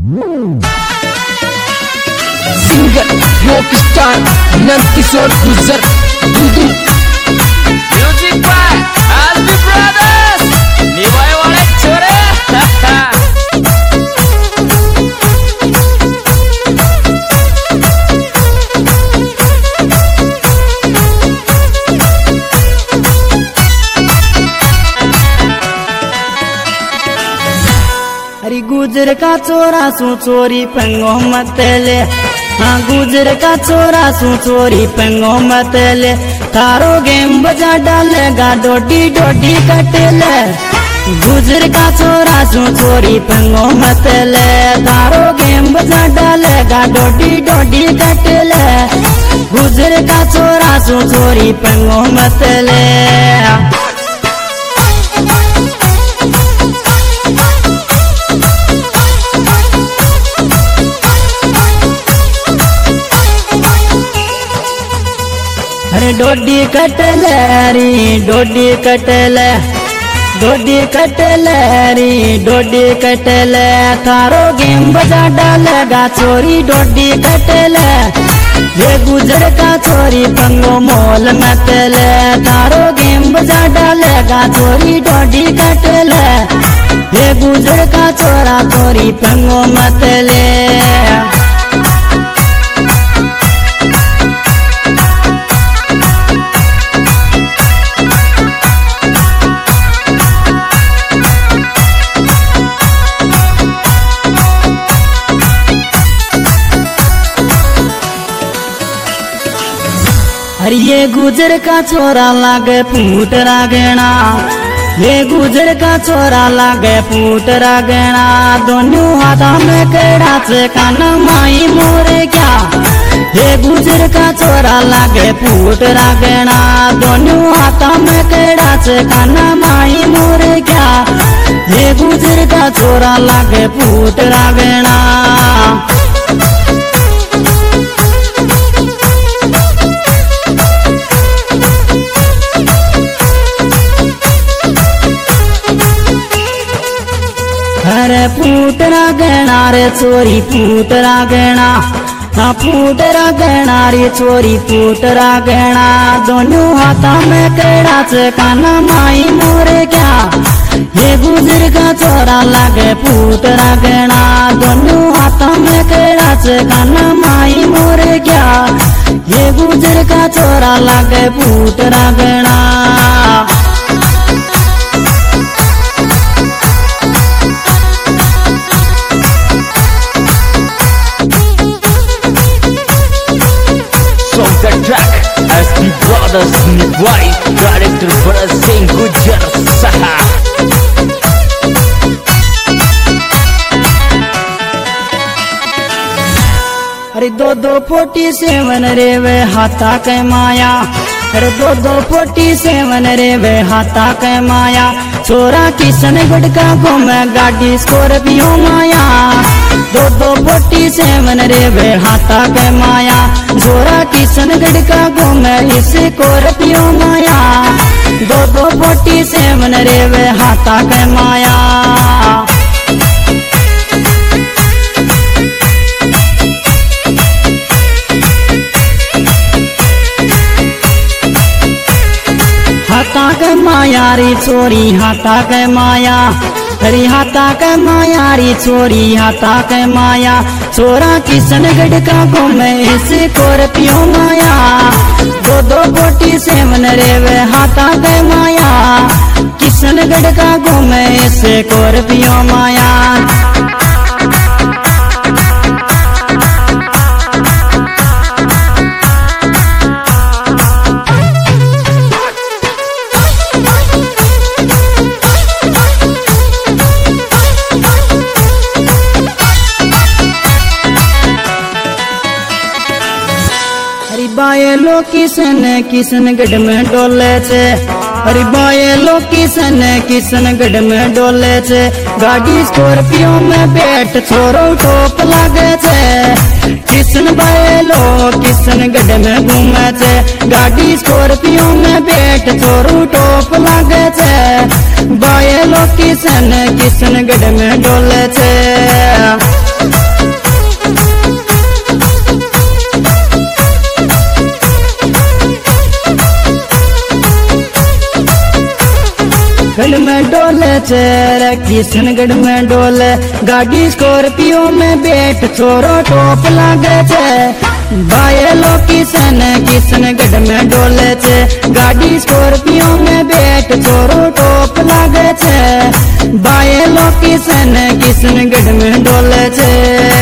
Singer rockstar Nandkishor Gurjar Dudu music by RB brothers निभाए वाले छोरे अरे गुजर का चोरा सू चोरी पंगो मत ले। हाँ गुजर का चोरा सू चोरी पंगो मत ले। तारो गेम बजा डालेगा डोडी डोडी कट ले। गुजर का चोरा सू चोरी पंगो मत ले। तारो गेम बजा डालेगा डोडी डोडी कट ले। गुजर का चोरा सू चोरी पंगो मत ले। अरे डोडी कटले री डोडी कटले डोडी कटले री डोडी कटले। तारो गेम बजा डालेगा चोरी डोडी कटले। ये गुजर का चोरी पंगो मोल मत ले। तारो गेम बजा डालेगा चोरी डोडी कटले। ये गुजर का चोरा चोरी पंगो मत ले। अरे ये गुजर का छोरा लागे फूट रागेना। ये गुजर का छोरा लागे फूट रागेना। दोनों हाथा में केड़ा से काना माई मोरे क्या। ये गुजर का छोरा लागे फूट रागेना। दोनों हाथा में केड़ा से काना माई मोरे क्या। ये गुजर का छोरा लागे फूट रागेना। अरे फूटरा गहना रे चोरी फूटरा गहना। हाँ फूटरा गहना रे चोरी फूटरा गहना। दोनों हाथा में केड़ा से काना माई मोरे क्या। ये गुजर का चोरा लागे फूटरा गहना। दोनों हाथा में केड़ा से काना माई मोरे क्या। ये गुजर का चोरा लागे फूटरा गहना। track SB Brothers निभाई डायरेक्टर भरत सिंह गुर्जर साहा। अरे दो 47 रे वे हाथा के माया। अरे दो 47 रे वे हाथा के माया। छोरा किशनगढ़ का घूमे गाड़ी स्कॉर्पियो माया। दो 47 रे वे हाथा के माया। छोरा किशनगढ़ का घूमे स्कॉर्पियो माया। दो 47 रे वे हाथा के माया। हाथा के माया री चोरी हाथा के माया। अरे हाथा के माया री चोरी हाथा के माया। छोरा किशनगढ़ का घूमे स्कॉर्पियो माया। दो 47 रे वे हाथा के माया। किशनगढ़ का घूमे स्कॉर्पियो माया। बायलो किशनगढ़ में डोले छे। अरे बायलो किशनगढ़ में डोले छे। गाड़ी स्कॉर्पियो में बैठ छोरो टोप लागे छे। किशन बायलो किशनगढ़ में घूमे छे। गाड़ी स्कॉर्पियो में बैठ छोरो टोप लागे छे। बायलो किशनगढ़ में डोले छे। चेहरे किशनगढ़ में डोले गाड़ी स्कॉर्पियो में बैठ छोरो टॉप लागे छे बायलो किशनगढ़ में डोले छे गाड़ी स्कॉर्पियो में बैठ छोरो टॉप लागे छे बायलो किशनगढ़ में डोले छे।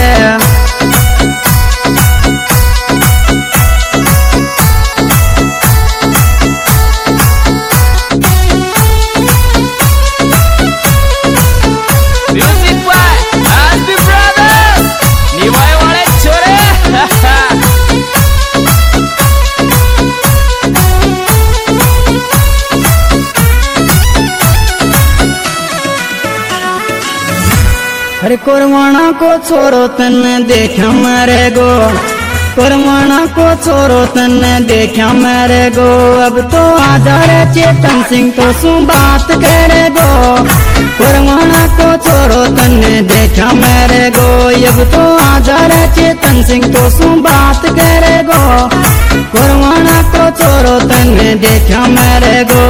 अरे कोरवाना को छोरो तन्ने देखा मेरे गो कोरवाना को छोरो तन्ने देखा मेरे गो अब तो आजा रे चेतन सिंह तो सु बात करे गो कोरवाना को छोरो तन्ने देखा मेरे गो अब तो आजा रे चेतन सिंह तो सु बात करे गो कोरवाना को छोरो तन्ने देखा मेरे गो।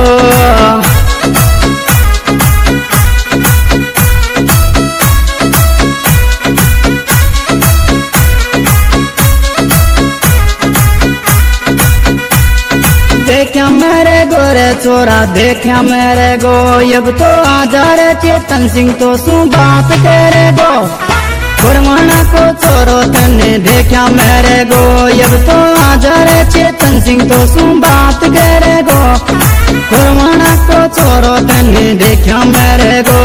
देखा मेरे गो रे छोरा देखा मेरे गो अब तो आजा रे चेतन सिंह तो सु बात करे गो कोरवाना को छोरो तन्ने देखा मेरे गो अब तो आजा रे चेतन सिंह तो सु बात करे गो कोरवाना को छोरो तन्ने देखा मेरे गो।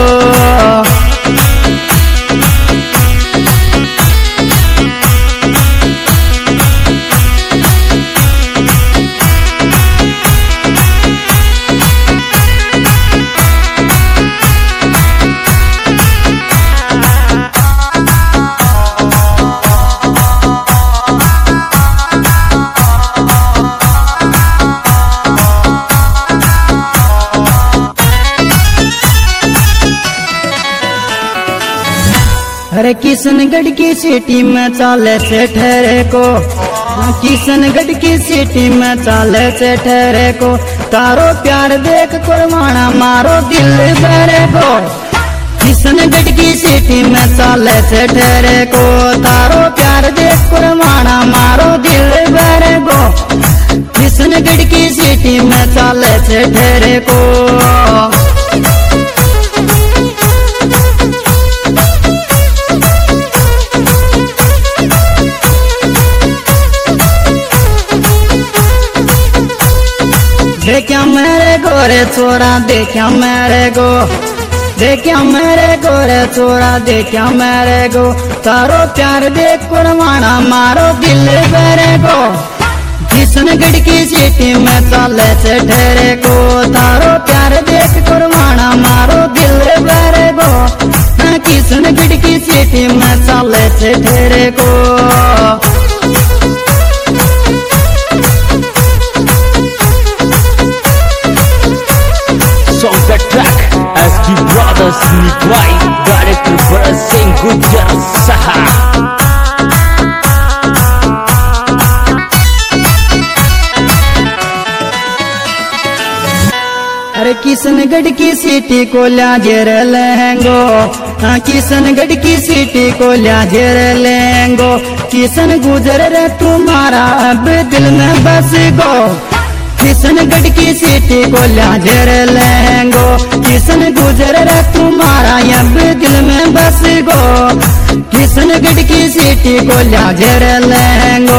अरे किशनगढ़ की सिटी में चाले से ठहरे को किशनगढ़ की सिटी में चाले से ठहरे को तारो प्यार देख कोरवाना मारो दिल भरे को किशनगढ़ की सिटी में चाले से ठहरे को तारो प्यार देख कोरवाना मारो दिल भरे को किशनगढ़ की सिटी में चाले से ठहरे को। देखा मेरे गोरे छोरा देखा मेरे गो देखा मेरे गोरे छोरा देखा मेरे गो तारो प्यार देख कोरवाना मारो दिल भरे गो किशनगढ़ की सिटी में चाले से ठहरे को तारो प्यार देख कोरवाना मारो दिल भरे गो किशनगढ़ की सिटी में चाले से ठहरे को। The track SB Brothers Nitwai Director Bharat Singh Gujjar Saha। अरे किशनगढ़ की सिटी को लाजेर लेंगो किशनगढ़ की सिटी को लाजेर लेंगो किशन गुजर रे तुम्हारा अब दिल में बस गो किशनगढ़ की सिटी को लाजेर लेंगो किशन गुजर रे तुम्हारा अब दिल में बस गो किशनगढ़ की सिटी को लाजेर लेंगो।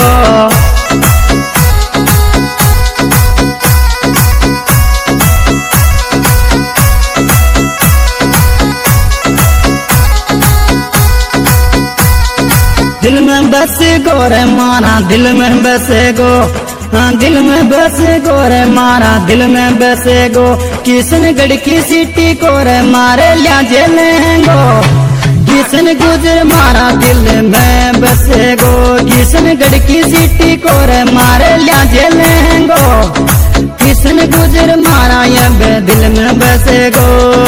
दिल में बस गो रे मारा दिल में बस गो दिल में बस गो रे मारा दिल में बस गो किशनगढ़ की सिटी को रे मारे लाजे लेंगो किशन गुजर मारा दिल में बस गो किशनगढ़ की सिटी को रे मारे लाजे लेंगो किशन गुजर मारा अब दिल में बस गो।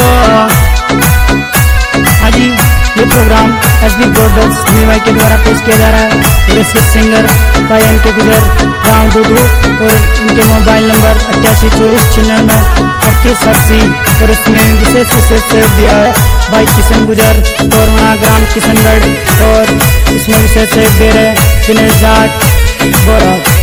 हाजी ये प्रोग्राम SB Brothers निवाई के द्वारा पेश किया जा रहा है। पुरस्कृत सिंगर भाई NK गुजर गाँव दूधू और इनके मोबाइल नंबर 882496 21 80 और इसमें विशेष विशेष दिया है भाई किशन गुजर तोरना ग्राम किशनगढ़ और इसमें विशेष दे रहे दिनेश जाट बोरा।